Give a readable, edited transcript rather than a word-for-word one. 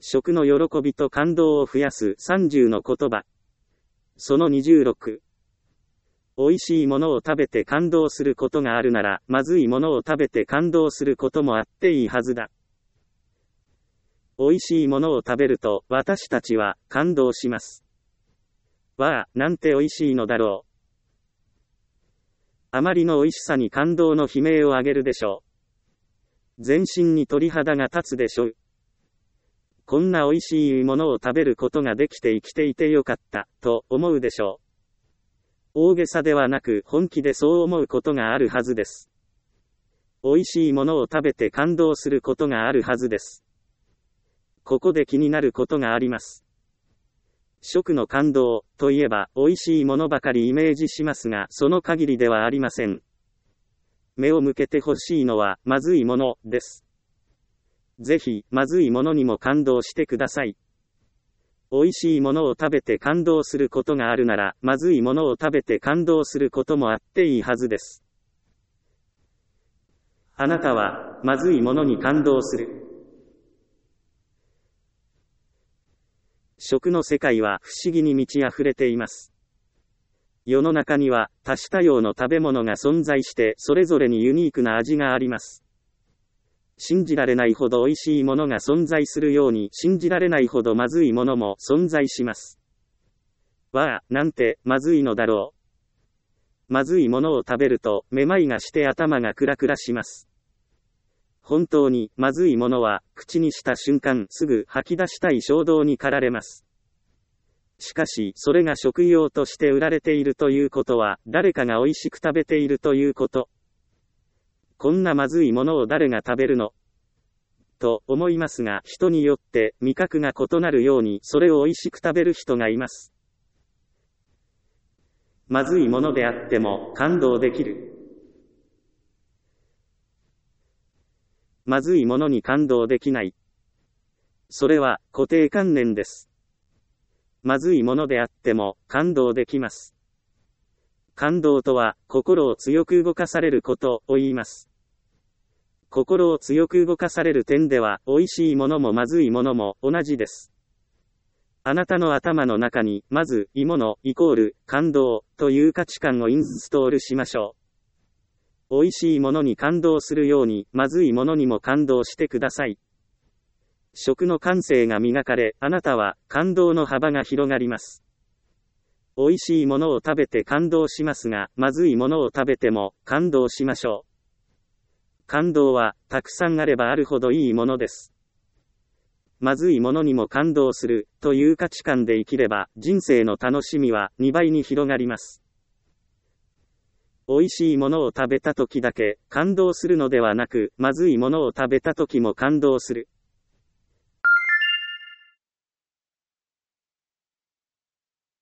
食の喜びと感動を増やす30の言葉。その26。美味しいものを食べて感動することがあるなら、まずいものを食べて感動することもあっていいはずだ。美味しいものを食べると、私たちは感動します。わあ、なんて美味しいのだろう。あまりの美味しさに感動の悲鳴を上げるでしょう。全身に鳥肌が立つでしょう。こんな美味しいものを食べることができて生きていてよかった、と思うでしょう。大げさではなく本気でそう思うことがあるはずです。美味しいものを食べて感動することがあるはずです。ここで気になることがあります。食の感動といえば美味しいものばかりイメージしますが、その限りではありません。目を向けてほしいのはまずいものです。ぜひまずいものにも感動してください。美味しいものを食べて感動することがあるなら、まずいものを食べて感動することもあっていいはずです。あなたはまずいものに感動する。食の世界は不思議に満ち溢れています。世の中には多種多様の食べ物が存在して、それぞれにユニークな味があります。信じられないほど美味しいものが存在するように、信じられないほどまずいものも存在します。わあ、なんてまずいのだろう。まずいものを食べると、めまいがして頭がクラクラします。本当にまずいものは、口にした瞬間すぐ吐き出したい衝動に駆られます。しかし、それが食用として売られているということは、誰かが美味しく食べているということ。こんなまずいものを誰が食べるの？と思いますが、人によって味覚が異なるように、それを美味しく食べる人がいます。まずいものであっても感動できる。まずいものに感動できない。それは固定観念です。まずいものであっても感動できます。感動とは心を強く動かされることを言います。心を強く動かされる点では、美味しいものもまずいものも同じです。あなたの頭の中に、まず、いいもの、イコール、感動、という価値観をインストールしましょう。美味しいものに感動するように、まずいものにも感動してください。食の感性が磨かれ、あなたは、感動の幅が広がります。美味しいものを食べて感動しますが、まずいものを食べても、感動しましょう。感動は、たくさんあればあるほどいいものです。まずいものにも感動する、という価値観で生きれば、人生の楽しみは2倍に広がります。美味しいものを食べた時だけ、感動するのではなく、まずいものを食べた時も感動する。